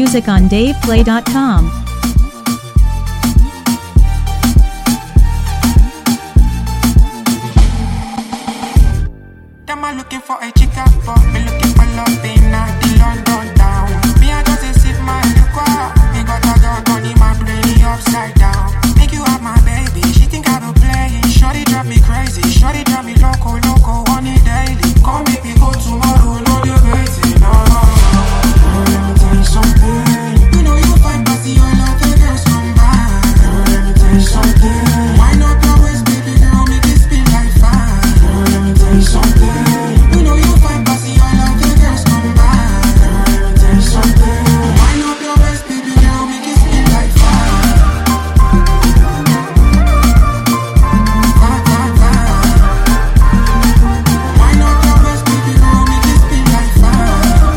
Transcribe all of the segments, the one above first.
music on DavePlay.com. Them are looking for a chica, but me looking for love in the London town. Me I just sip my liquor. Me got a dog on in my brain upside down. Make you have my baby, she think I don't play. Shorty drive me crazy, shorty drive me loco, on it daily. Come make me go tomorrow, no debating. Let me tell you something. You know you find passy all of the girls come by. Let me tell you something. Why not your waist, baby girl, make it spin like fire. Let me tell you something. You know you find passy all of the girls come by. Let me tell you something. Why not your waist, baby girl, make it spin like fire. Fire, fire, fire. Why not your waist, baby girl, make it spin like fire.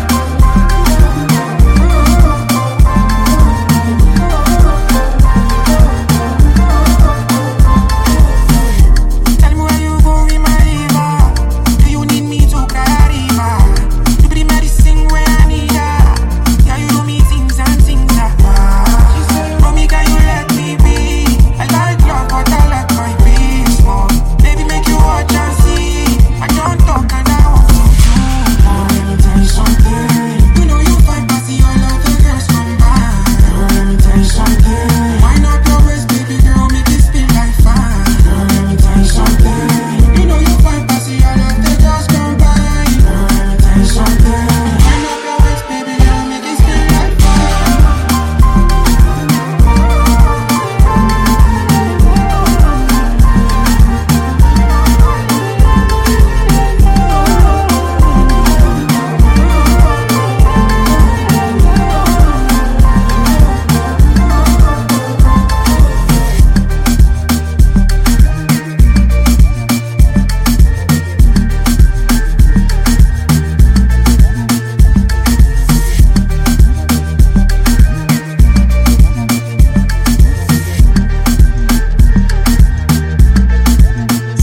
Tell me where you go in my river. Do you need me to carry back? You be the medicine where I need her. Yeah, you do me things and things that she said, mommy, can you let me be? I like love, but I like my peace more. Baby, make you watch and see. I don't talk and I want to do more. Let me tell you something. You know you find passy all of the girls come by. Let me tell you something. Why not your waist, baby girl, make it spin like fire. Let me tell you something. You know you find passy all of the girls come by. Let me tell you something. Why not your waist, baby girl, make it spin like fire.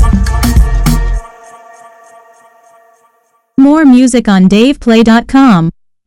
More music on DavePlay.com.